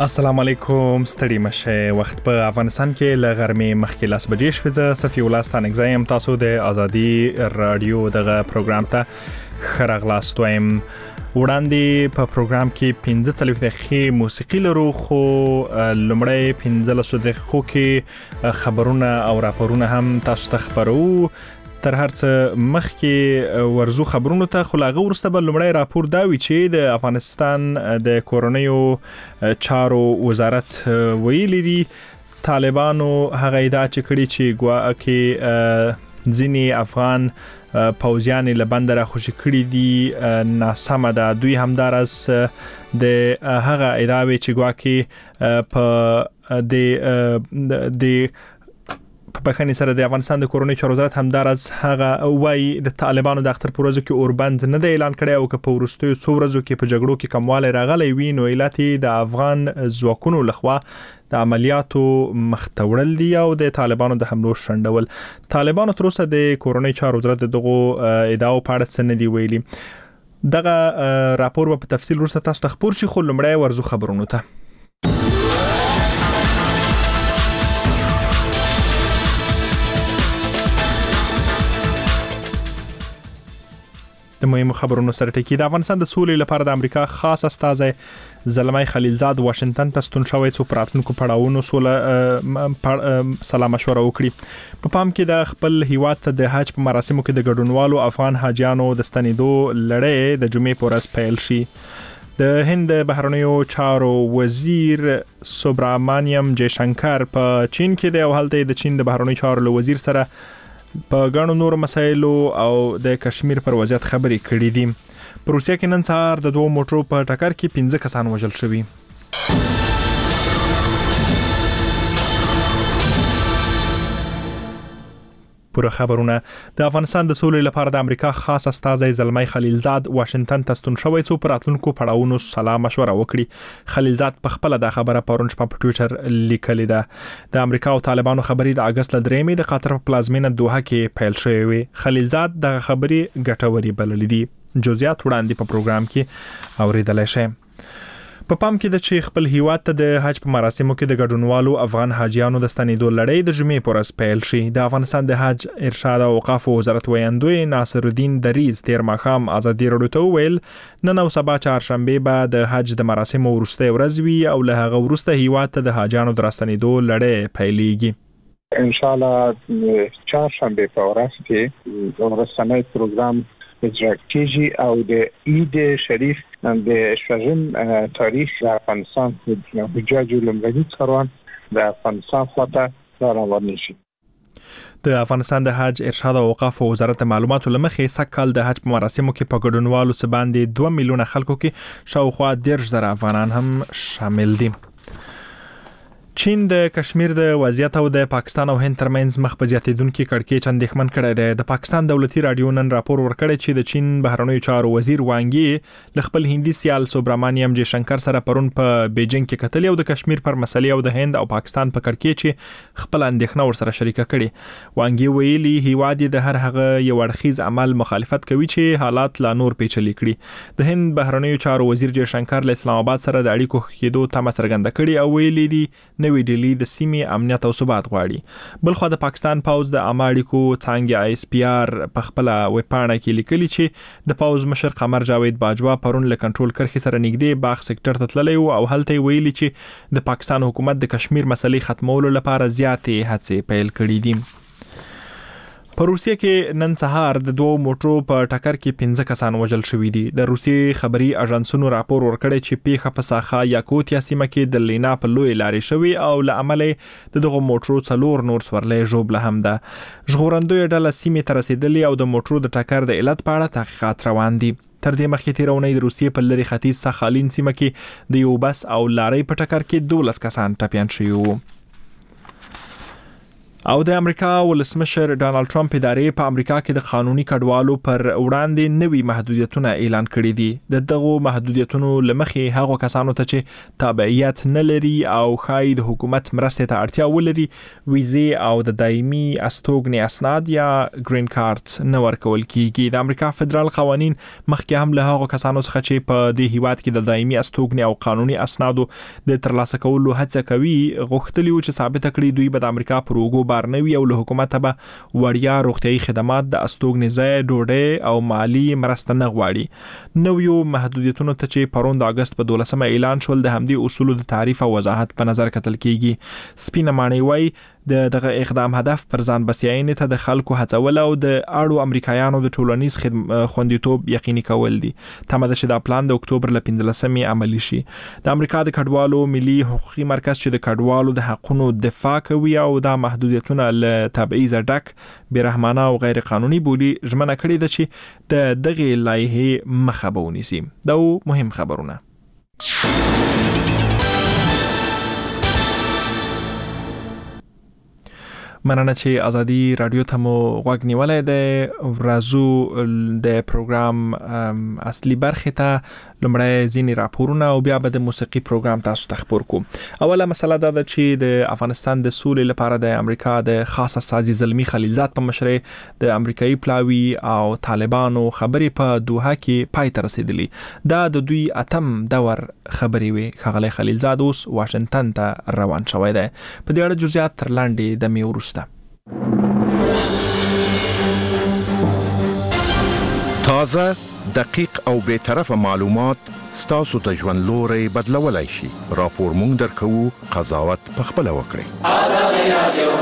السلام علیکم، ستړي مشه. وخت په افغانستان کې ل غرمې مخکې لاس بجې شوه. زه صفي الله ستانګزایم. تاسو د ازادي رادیو دغه پروګرام ته خراغلاست وایم. وړاندې په پروګرام کې 15 دقیقې موسیقي لرو، خو لمړی 15 دقیقو کې خبرونه او راپورونه هم تاسو ته خبرو. تر هر څه مخکې ورزو خبرونو ته خلاغه ورسته بل لمړی راپور دا وی چې د افغانستان د کورونیو چارو وزارت ویلي دي طالبانو هغه ادعا چې کړي چې ګواکې ځینی افغان پوځیان له بندر خوشی کړي دي ناسمه ده. دوی همدارس د هغه ادعا چې ګواکې په د په بخښنې سره د افغانستان د کورونی چارو وزارت همدارس هغه وایي د طالبانو د اختر پروژه کې اوربند نه د اعلان کړي او که په ورستیو څو ورځو کې په جګړو کې کمواله راغلی وي نو علت د افغان ځواکونو لخوا د عملیاتو مختوړل دي او د طالبانو د حملو شندول. طالبانو تر اوسه د کورونی چارو وزارت دغه ادعاو په اړه څه نه دی ویلي. دغه راپور په تفصیل ورسته تاسو ته خبر شي، خو لمړی ورزو خبرونه ته. د مهمو خبرونو سره ټکی. د افغانستان د سولې لپاره د امریکا خاص استازی زلمای خلیلزاد واشنگټن ته ستون شوی څو پراتونکو پړاوونو سوله سلام مشوره وکړي. په پام کې د خپل هیواد ته د حج په مراسمو کې د ګډونوالو افغان حاجیانو د ستنېدو لړۍ د جمعې په ورځ پیل شي. د هند بهرنیو چارو وزیر سوبرامانیم جیشنکر په چین کې د هلته د چین د بهرنیو چارو له وزیر سره په غاڼو نور مسایلو او د کشمیر پر وضعیت خبرې کړې دي. په روسیه کې نن سهار د 2 موټرو په ټکر کې 15 کسان وژل شوي. پوره خبرونه. د افغانستان د سولې لپاره د امریکا خاص استازی زلمای خلیلزاد واشنگټن ته ستون شوی څو پراتونکو پړاوونو سلام مشوره وکړي. خلیلزاد په خپل د خبره پرون په ټوئیټر لیکلې ده. د امریکا او طالبانو خبرې د اگست ل 3 د قطر په پلازمینه دوحه کې پیل شوې وي. خلیلزاد د خبرې ګټوري بللې دي. جزئیات وړاندې په پروګرام کې اوریدل شي. په پام کې د چې خپل هیواد ته د حج په مراسمو کې د ګډونوالو افغان حاجیانو د ستنېدو لړۍ د جمعې په ورځ پیل شي. د افغانستان د حج ارشاد او اوقاف وزارت ویاندوی ناصر الدین دریز تیر ماښام ازادي رادیو ته ویل نن او سبا چهارشنبه به د حج د مراسمو وروستۍ ورځ وي او له هغه وروسته هیواد ته د حاجیانو د راستنېدو لړۍ پیلېږي. ان شاء الله چهارشنبه په ورځ کې ورسنۍ پروګرام اجرا کیږي او د عید شریف د شپږم تاریخ د افغانستان د حجاج لومړني څاروان د افغانستان خواته روان شي. د افغانستان د حج ارشاد او اوقاف وزارت معلوماتو لمخې سکهال د حج په مراسمو کې په ګډونوالو څخه باندې 2 میلیونه خلکو کې شاوخوا 10,000 افغانان هم شامل دي. چین د کشمیر د وضعیت او د پاکستان او هند ترمنځ مخ په زیاتېدونکو کړکېچ اندېښمن کړی دی. د پاکستان دولتي رادیو نن راپور ورکړی چې د چین بهرنیو چارو وزیر وانګي ل خپل هندي سیال سوبرامانیم جیشنکر سره پرون په بیجینګ کې کتل او د کشمیر پر مسلې او د هند او پاکستان په کړکېچ خپل اندېښنه ورسره شریکه کړي. وانګي ویلي هیواد د هر هغه یو اړخیز عمل مخالفت کوي چې حالات لا نور پیچلي کړي. د هند بهرنیو چارو وزیر جیشنکر له اسلام آباد سره د اړیکو کېدو تمه څرګنده کړي او ویلي دي نوې ډیلی د سیمې امنیت او ثبات غواړي. بلخو د پاکستان پوز د اماړیکو څنګه ISPR په خپل ویبپاڼه کې لیکلي چې د پوز مشر قمر جاوید باجوا پرون له کنټرول کرخي سره نږدې باغ سېکټر ته تللی او هلته ویلي چې د پاکستان حکومت د کشمیر مسلې ختمولو لپاره زیاتې هڅې پیل کړې دي. په روسیه کې نن سهار د 2 موټرو په ټکر کې 15 کسان وژل شوي دي. د روسیې خبري اژانسونو راپور ورکړی چې پیښه په ساخه یاکوتیا سیمه کې د لینا په لوی لارې شوی او له امله دغه موټرو څلور نور سورلې جوړ هم ده. ژغورندوی ډله سیمه ته رسیدلې او د موټرو د ټکر د علت په اړه تحقیقات روان دي. تر دې مخکې تیرونې د روسیې په لری ختیځ ساخالین سیمه کې د یو بس او لارې په ټکر کې 12 کسان ټپيان شوي وو. او د امریکا ولسمشر ډانلډ ټرمپ ادارې په امریکا کې د قانوني کډوالو پر وړاندې نوي محدودیتونه اعلان کړي دي. دغه محدودیتونو لمخې هغه کسانو ته چې تابعیت نه لري او خای د حکومت مرستې ته اړتیا ولري ویزې او د دایمي استوګنې اسناد یا گرین کارت نه ورکول کیږي. د امریکا فدرال قوانین مخکې هم له هغه کسانو څخه چې په دې هیواد کې د دایمي استوګنې او قانوني اسنادو د ترلاسه کولو هڅه کوي غوښتلی و چې ثابت کړي دوی به د امریکا پر اوږو بارنوي او له حکومت به وړیا روغتيایي خدمات د استوګنې ځای ډوډۍ او مالی مرسته نه غواړي. نویو محدودیتونو ته چې پرون د اگست په 12 اعلان شول د همدې اصولو د تعریف او وضاحت په نظر کتل کیږي. سپینه ماڼۍ وای دغه اقدام هدف پر ځان بسیاینې ته د خلکو هڅول او د اړو امریکایانو د ټولنیز خوندیتوب یقیني کول دي. تمه ده چې دا پلان د اکتوبر ل 15 عملی شي. د امریکا د کډوالو ملي حقوقي مرکز چې د کډوالو د حقوقو دفاع کوي او دا محدودیتونه له تبعیض ډک بیرحمانه او غیر قانوني بولی ژمنه کړې ده چې د دغه لایحې مخه به ونیسي. دا مهم خبرونه. مننه چې ازادي رادیو ته مو غوږ نیولای دی. ورازو د پروګرام اصلي برخه ته لمړی ځینې راپورونه او بیا به د موسیقي پروګرام تاسو ته خبر کوم. اوله مسله دا ده چې د افغانستان د سولې لپاره د امریکا د خاص استازي زلمی خلیلزاد په مشرۍ د امریکایي پلاوی او طالبانو خبرې په دوحه کې پای ته رسیدلې. دا د دوی اتم دور خبرې وي. ښاغلی خلیلزاد اوس واشنگټن ته روان شوی دی. په دې اړه جزئیات تر لاندې د میورس تازه، دقیق او بی‌طرفه معلومات ستاسو ته ژوند لوري بدلولای شي. راپور مونږ درکوو، قضاوت پخپله وکړئ. آزادي رادیو.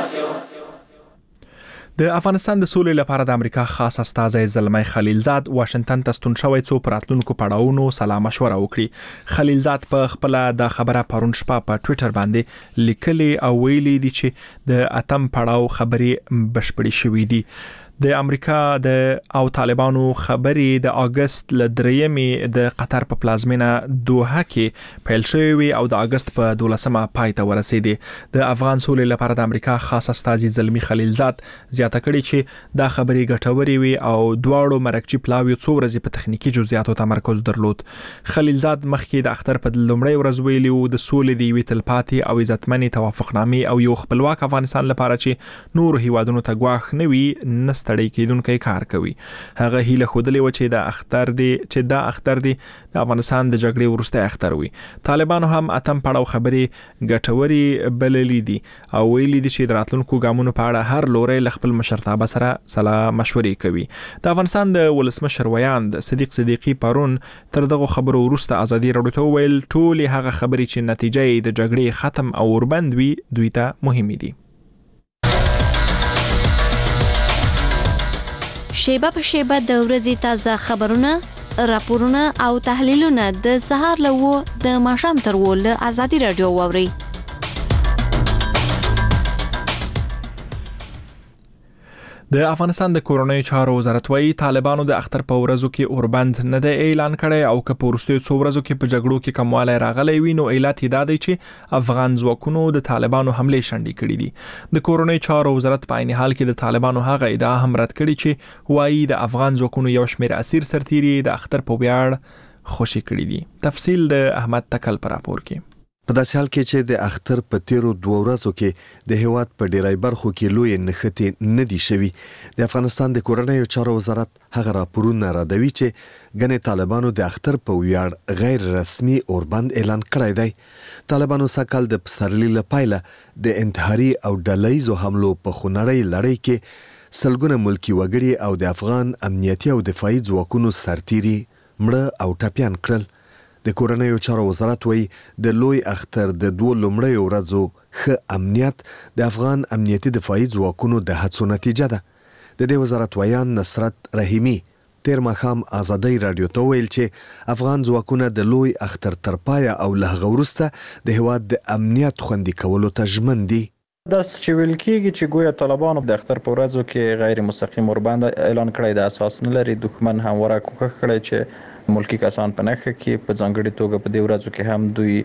د افغانستان د سولې لپاره د امریکا خاص استازی زلمی خلیلزاد واشنگټن ته ستون شوی څو پراتلونکو پړاوونو سلا مشوره وکړي. خلیلزاد په خپل د خبره پرون شپه په ټوئیټر باندې لیکلي او ویلي دي چې د اتم پړاو خبرې بشپړې شوې دي. د امریکا د او طالبانو خبرې د اگست ل 3 د قطر په پلازمینه دوحه کې پیل شوې وي او د اگست په 12 پای ته ورسېدې. د افغان سولې لپاره د امریکا خاص استازي زلمی خلیلزاد زیاته کړې چې دا خبرې ګټورې وي او دواړو مرکچی پلاوی څو ورځې په تخنیکی جزئیاتو تمرکز درلود. خلیلزاد مخکې د اختر په لومړی ورځ ویلي و د سولې د وی تلپاتې او عزتمنې توافقنامې او یو خپلواک افغانستان لپاره چې نور هیوادونو ته غواخ نه وي نست تړي کېدونکي کار کوي. هغه هیله خودلې و چې دا اختر دی د افغانستان د جګړې وروسته اختر وي. طالبانو هم اتم پړاو خبرې ګټوري بللې دي او ویلي دي چې د راتلونکو ګامونو په اړه هر لوري ل خپل مشرتابه سره سلا مشورې کوي. د افغانستان د ولسمشر ویاند صدیق صدیقی پرون تر دغه خبرو وروسته ازادي رادیو ته ویل ټول هغه خبرې چې نتیجه یې د جګړې ختم او وربند وي دوی ته مهمه دي. شیبه په شیبه د ورځې تازه خبرونه، راپورونه او تحلیلونه د سهار له د ماښام تر ول ازادي رادیو واوري. د افغانستان د کورونی چارو وزارت وايي طالبانو د اختر په ورځو کې اوربند نه د اعلان کړي او که په ورستیو څو ورځو کې په جګړو کې کمواله راغلی وي نو علت یې دا دی چې افغان ځواکونو د طالبانو حمله شنډې کړې دي. د کورونی چارو وزارت په عین حال کې د طالبانو هغه ادعا هم رد کړي چې وايي د افغان ځواکونو یو شمېر اسیر سرتیري د اختر په ویاړ خوشي کړي دي. تفصیل د احمد تکل پر راپور کې. په داسې حال کې چې د اختر په تیرو 2 ورځو کې د هیواد په ډیری برخو کې لوی نښتې نه دي شوي، د افغانستان د کورنیو چارو وزارت هغه راپورونه راډوي چې ګنې طالبانو د اختر په ویاړ غیر رسمي اوربند اعلان کړی دی. طالبانو سکهال د پسرلي لپاره د انتحاري او ډلهیزو حملو په خونړۍ لړۍ کې سلګونه ملکی وګړي او د افغان امنیتي او دفاعي ځواکونو سرتیري مړه او ټپیان کړل. د کورنیو چارو وزارت وایي د لوی اختر د 2 لومړیو ورځو ښه امنیت د افغان امنیتي دفاعي ځواکونو د هڅو نتیجه ده. د دې وزارت ویان نصرت رحیمی تیر ماښام ازادي رادیو ته ویل چې افغان ځواکونه د لوی اختر تر پایه او له هغه وروسته د هیواد د امنیت خوندي کولو ته ژمن دي. دا چې ویل کېږي چې ګویا طالبانو د اختر په ورځو کې غیر مستقیم اوربند اعلان کړی د اساس نه لري. دښمن همواره کوښښ کړی چې ملکی کسان په نخښه کې په ځانګړي توګه په دې ورځو کې هم دوی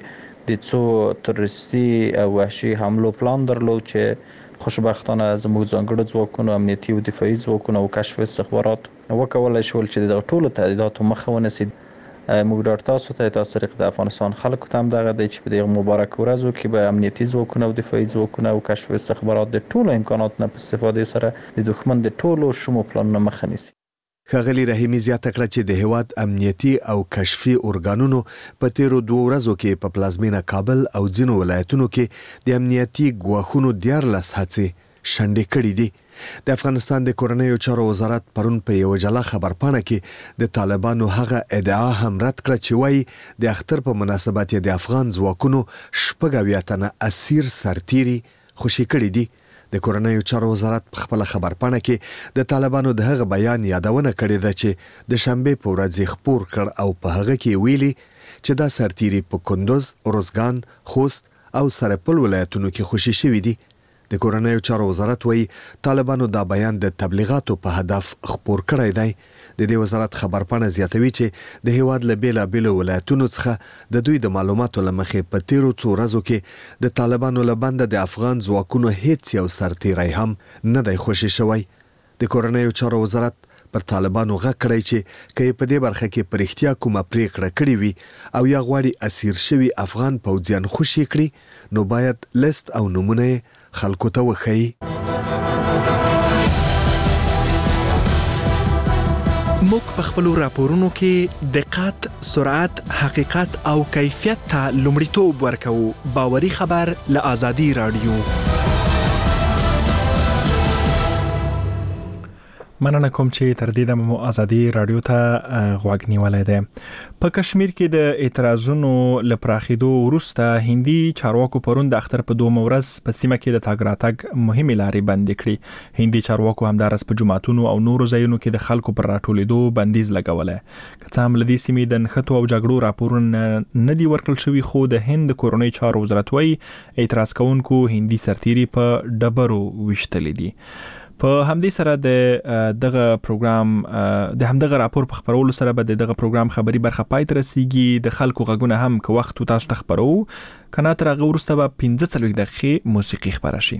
د څو تروریستي او وحشي حملو پلان درلود چې خوشبختانه زموږ ځانګړي ځواکونو امنیتي او دفاعي ځواکونو او کشف استخبارات وکولای شول چې د ټولو تهدیداتو مخه ونیسي. موږ ډاډ تاسو ته طریق د افغانستان خلکو ته هم دغه دی چې په دې مبارک ورځو کې به امنیتي ځواکونه او دفاعي ځواکونه او کشف استخبارات د ټولو امکاناتو نه په استفادې سره د دښمن د ټولو شومو پلانونو مخه نیسي. ښاغلي رحیمي زیاته کړه چې د هیواد امنیتي او کشفي ارګانونو په تیرو 2 ورځو کې په پلازمینه کابل او ځینو ولایتونو کې د امنیتي ګواښونو 14 هڅې شنډې کړې دي. د افغانستان د کورنیو چارو وزارت پرون په یو جلا خبرپاڼه کې د طالبانو هغه ادعا هم رد کړه چې وایي د اختر په مناسبت د افغان ځواکونو 80 تنه اسیر سرتیري خوشي کړي دي. د کورنیو چارو وزارت په خپل خبرپاڼه کې د طالبانو د هغه بیان یادونه کړې ده چې د شنبه په ورځ خبر کړ او په هغه کې ویلي چې دا سرتیري په کندوز، روزګان، خوست او سرپل ولایتونو کې خوشي شوي دي. د کورنیو چارو وزارت وایي طالبانو دا بیان د تبلیغاتو په هدف خبر کړی دی. د دې وزارت خبرپاڼه زیاتوي چې د هیواد له بیلابیلو ولایتونو څخه د دوی د معلوماتو له مخې په تیرو 2 ورځو کې د طالبانو له بنده د افغان ځواکونو هیڅ یو سرتیری هم نه دی خوشي شوی. د کورنیو چارو وزارت پر طالبانو غږ کړی چې کله په دې برخه کې پرېختیا کومه پریکړه کړې وي او یا غواړي اسیر شوی افغان پوځیان خوشي کړي نو باید لیست او نمونه خلکو ته وښيي. موږ په خپل راپورونو کې دقت، سرعت، حقیقت او کیفیت ته لومړیتوب ورکوو. باوري خبر له آزادي رادیو. مننه کوم چې تر دې دمه مو آزادي رادیو ته غوږ نیولای دی. په کشمیر کې د اعتراضونو لپراخېدو وروسته هندي چارواکو پرون د اختر په 2 ورځ په سیمه کې د تګ راتګ مهمې لارې بندې کړې. هندي چارواکو همدارس په جماعتونو او نورو ځایونو کې د خلکو پر راټولېدو بندیز لګولای. که څه هم لدې سیمې د نښتو او جګړو راپورونه نه دي ورکړل شوي خو د هند کورنۍ چارو وزارت وايي اعتراض کوونکو هندي سرتیري په ډبرو وشتلې دي. په همدې سره د دغه پروګرام د همدغه راپور په خبرولو سره به دغه پروګرام خبري برخه پای ته رسیږي. د خلکو غږونه هم که وخت تاسو ته خبرو کنه تر هغه وروسته به 15 دقیقې موسیقي خبره شي.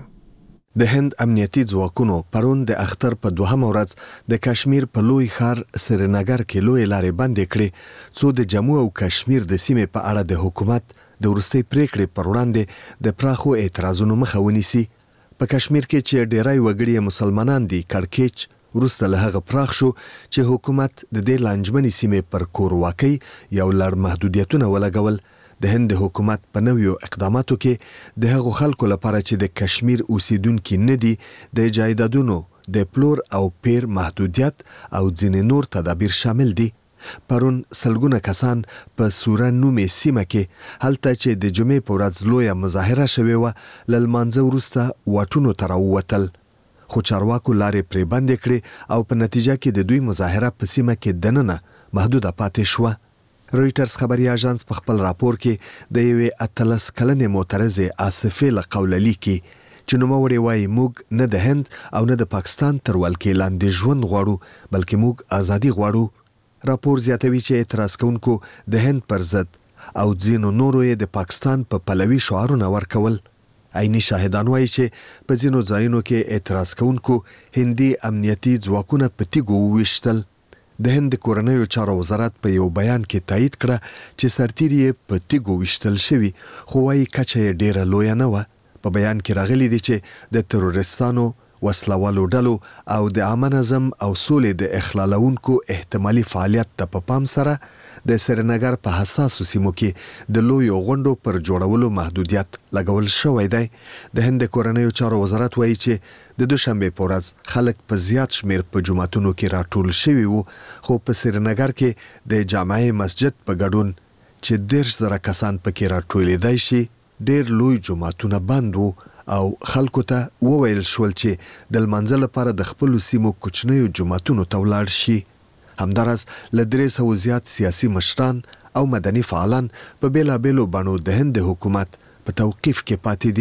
د هند امنیتي ځواکونو پرون د اختر په 2 ورځ د کشمیر په لوی ښار سرینګر کې لوی لارې بندې کړې څو د جموں او کشمیر د سیمې په اړه د حکومت د ورستۍ پریکړې پر وړاندې د پراخو اعتراضونو مخه ونیسي. په کشمیر کې چې ډیری وګړي مسلمانان دي کړکېچ وروسته له هغه پراخ شو چې حکومت د دې لانجمنې سیمې پر کورواکۍ یو لړ محدودیتونه ولګول. د هند حکومت په نویو اقداماتو کې د هغو خلکو لپاره چې د کشمیر اوسیدونکو نه دي د جایدادونو د پلور او پیر محدودیت او ځینې نور تدابیر شامل دي. پرون سلګونه کسان په سوره نومې سیمه کې هلته چې د جمعې په ورځ لویه مظاهره شوې وه له لمانځه وروسته واټونو ته راووتل خو چارواکو لارې پرې بندې کړې او په نتیجه کې د دوی مظاهره په سیمه کې دننه محدوده پاتې شوه. رویټرز خبري اژانس په خپل راپور کې د یوې 18 کلنې معترضې آصفې له قوله لیکي چې نوموړې وایي موږ نه د هند او نه د پاکستان تر ولکې لاندې ژوند غواړو بلکې موږ ازادي غواړو. راپور زیاتوي چې اعتراض کوونکو د هند پر ضد او ځینو نورو یې د پاکستان په پلوي شعارونه ورکول. عیني شاهدان وایي چې په ځینو ځایونو کې اعتراض کوونکو هندي امنیتي ځواکونه په تیږو وویشتل. د هند کورنیو چارو وزارت په یو بیان کې تایید کړه چې سرتیري په تیږو ویشتل شوي خو وايي کچه یې ډیره لویه نه وه. په بیان کې راغلي دي چې د تروریستانو وسلوالو ډلو او د عامه نظم او سولې د اخلالونکو احتمالي فعالیت ته په پام سره د سرینګر په حساسو سیمو کې د لویو غونډو پر جوړولو محدودیت لګول شوی دی. د هند کورنیو چارو وزارت وایي چې د دوشنبه په ورځ خلک په زیات شمیر په جماعتونو کې راټول شوي وو خو په سرینګر کې د جامع مسجد په ګډون چې 10,000 کسان پکې راټولېدای شي ډېر لوی جماعتونه بند وو او خلکو ته وویل شول چې د لمانځه لپاره د خپل سیمو کوچنیو جماعتونو ته ولاړ شي. همدارس له 300 زیات سیاسي مشران او مدني فعالان په بیلابیلو بڼو د هند حکومت په توقیف کې پاتې دي.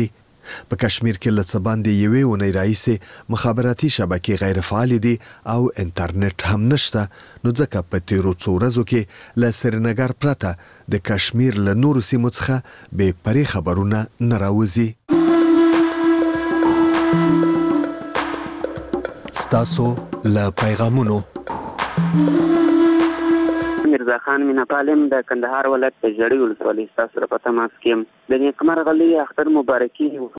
په کشمیر کې لڅ باندې یوې ونې راځي مخابراتي شبکې غیر فعال دي او انټرنیټ هم نشته، نو ځکه په تیرو څو ورځو کې له سرینګر پرته د کشمیر له نورو سیمو څخه به پرې خبرونه نه راوځي. ستاسو له پیغامونو میرزا خان مینا پالم د کندهار ولایت په جړی ولسوالۍ تاسو سره په تماس کې د نیکمرغه اختر مبارکي